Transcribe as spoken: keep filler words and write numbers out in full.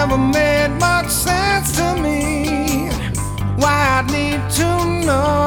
never made much sense to me. Why I need to know